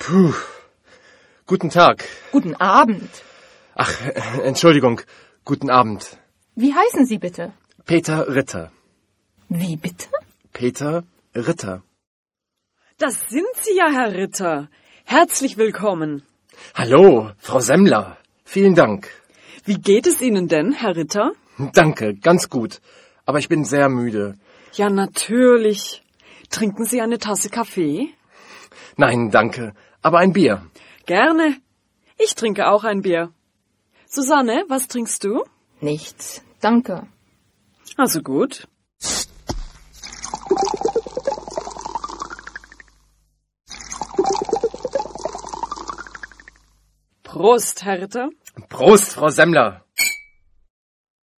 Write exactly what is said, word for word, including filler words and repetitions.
Puh. Guten Tag. Guten Abend. Ach, Entschuldigung. Guten Abend. Wie heißen Sie bitte? Peter Ritter. Wie bitte? Peter Ritter. Das sind Sie ja, Herr Ritter. Herzlich willkommen. Hallo, Frau Semmler. Vielen Dank. Wie geht es Ihnen denn, Herr Ritter? Danke, ganz gut. Aber ich bin sehr müde. Ja, natürlich. Trinken Sie eine Tasse Kaffee? Nein, danke. Aber ein Bier. Gerne. Ich trinke auch ein Bier. Susanne, was trinkst du? Nichts, danke. Also gut. Prost, Herr Ritter. Prost, Frau Semmler.